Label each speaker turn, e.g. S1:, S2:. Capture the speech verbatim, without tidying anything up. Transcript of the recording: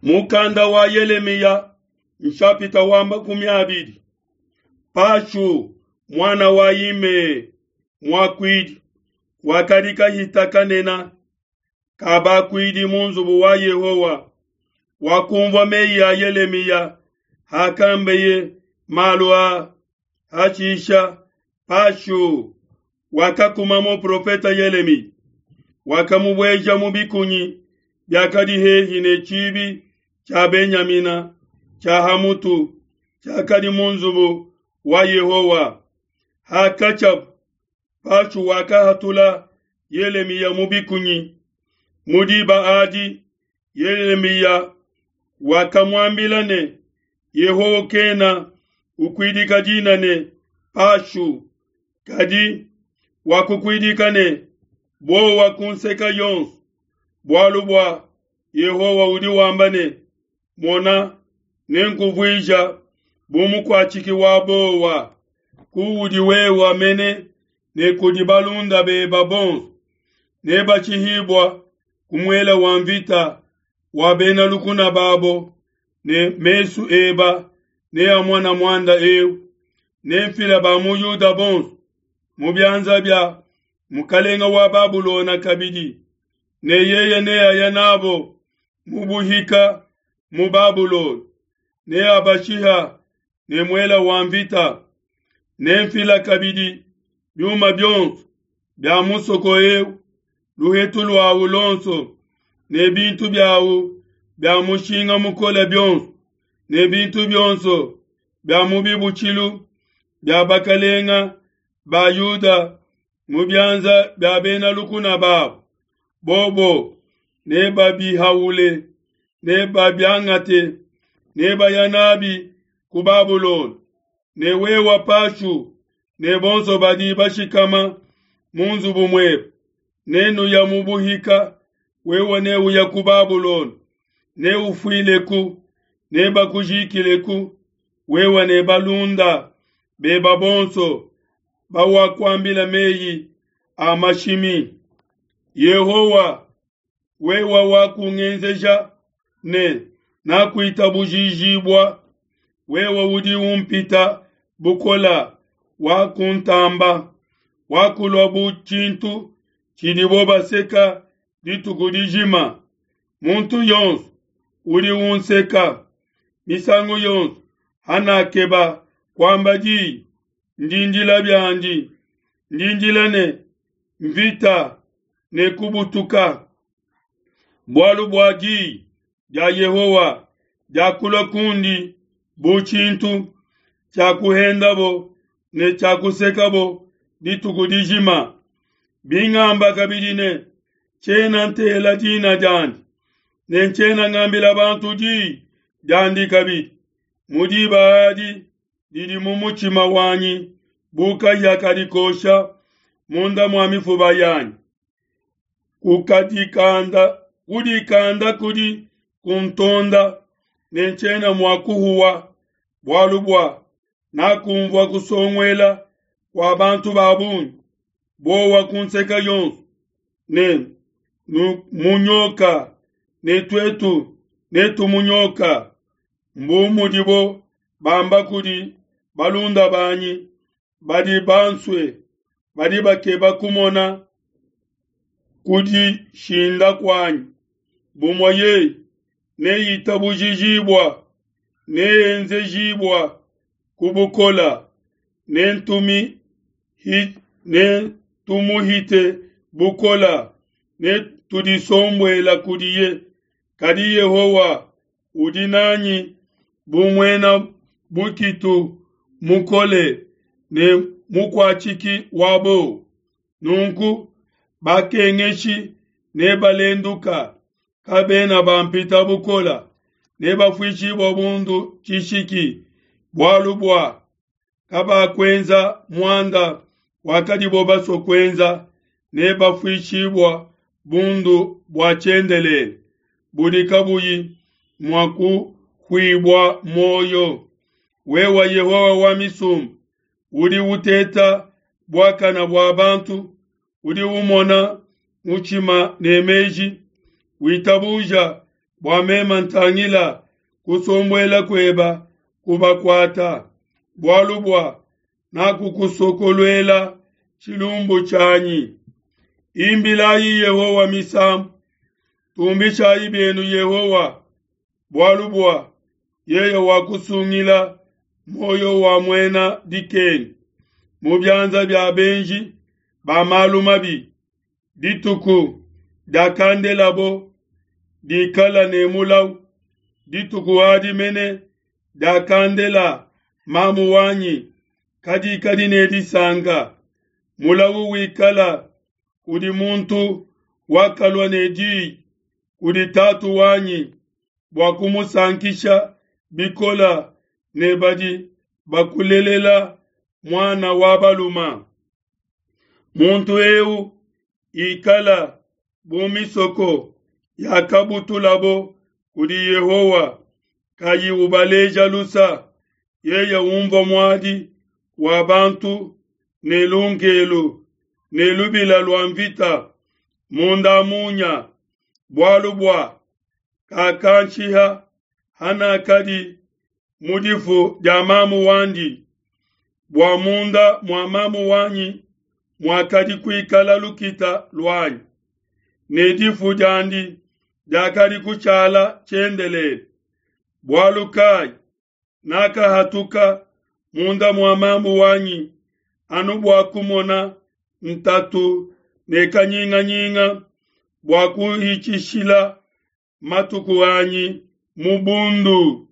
S1: Mukanda wa Yeremia nshapita wa makumi abiri. Pashu mwana wa Ime mwakwidi wakarika hitakanena kabakwidi munzubu wa Yehowa wakumva meyi ya Yeremia hakambeye malwa hachisha Pashu wakakumamo profeta Yeremia wakamubweja mubikunyi byakadihehi ne chibi cha Benyamina cha Hamutu cha kadi munzubu wa Yehowa hakacha Pashu wakahatula Yeremia mubikunyi mudiba adi Yeremia wakamwambilane Yehowa kena ukwidika jinane Pashu kadi wakukwidikane bo wakunseka yons bwalubwa Yehowa udi wambane mona nenkuvwisha bumukwachiki wabowa kuudi wewa mene ne kudibalunda be babons ne bachihibwa kumwela wamvita wabena lukuna babo ne mesu eba ne amwana mwanda ew ne fila ba muyuda bons mubyanza bya mukalenga wa Babulona kabidi ne yeye ne ayanabo mubuhika mu Babulon ne abashiha ne mwela wamvita ne fila kabidi byuma byons bya musoko ew luhetulu wa ulonso ne bintu byawu bya mushinga mukola byons ne bintu byonso bya mubibuchilu bya bakalenga ba Yuda mubyanza bya bena lukuna babo bobo ne babi haule ne babyangate ne bayanabi ku Babulon ne wewa Pashu ne bonso badi bashikama munzu bumwe nenu ya mubuhika wewa ne uya ku Babulon ne ufuileku ne bakujikileku wewa ne balunda be babonso bawa kwambila meyi amashimi Yehowa wewa wakungenzeja ne na kuita bujijibwa wewa udi umpita bukola wakuntamba wakulwa buchintu chidiboba seka ditukudijima muntu yons udi unseka misango yons hanakeba kwamba ji ndinjila byandi ndinjila ne mvita ne kubutuka bwalu bwagi ya Yehowa ya kundi buchintu cha kuhendabo ne cha kusekabo ditukudijima bingamba kabidine chena ntela jina jandi ne chena ngambila bantu ji jandi kabidi mudiba adi didi mumuchima wanyi buka yakadikosha munda mwamifuba yanyi kukadikanda kudikanda kudi kuntonda nenchena mwakuhuwa bwalubwa na kumvwa kusongwela kwa bantu babuni bowa kunseka yonsu ne munyoka ne twetu ne tumunyoka mbumu dibo bamba kudi balunda banyi badi banswe badi bakeba kumona kudi shinda kwanyi bumoye ne yitabujijibwa ne enzejibwa kubukola ne ntumi hit ne tumuhite bukola ne tudisombwe la kudiye kadi Yehowa udinanyi bumwena bukitu mukole ne mukwachiki wabo nunku bakengeshi ne balenduka kabena bampita bukola ne bafwishi bobundu kishiki bwalubwa kaba kwenza mwanda wakadi boba so kwenza ne bafwishibwa bundu bwachendele budikabuyi mwaku huibwa moyo wewa Yehowa wa misumu udi uteta bwaka na bwabantu udi umona uchima nemeji witabuja bwamema ntangila kusombwela kweba kubakwata bwalubwa na kukusokolwela chilumbu chanyi. Imbilayi Yehowa misamu tumbisha ibenu Yehowa bwalubwa yeye wakusungila moyo wa mwena dikeni mubyanza bya benji ba malumabi dituku dakandelabo dikala nemulaw dituku adi mene dakandela mamu wanyi kadi kadi nedisanga mulawu wikala kudi muntu wakalwa neji kudi tatu wanyi bwakumusankisha bikola nebadi bakulelela mwana wabaluma muntu eu ikala bumisoko yakabutulabo kudi Yehowa kayi ubaleja lusa yeye umvo mwadi wabantu nelungelu nelubila lwamvita munda munya bwalubwa kakanchiha hana kadi mudifu jamamu wandi bwa munda mwamamu wanyi mwakadi kuikala lukita lwanyi nedifu jandi jakadi kuchala chendele bwalukai naka hatuka munda mwamamu wanyi anu bwakumona ntatu neka nyinga nyinga bwakuhichishila matuku wanyi mubundu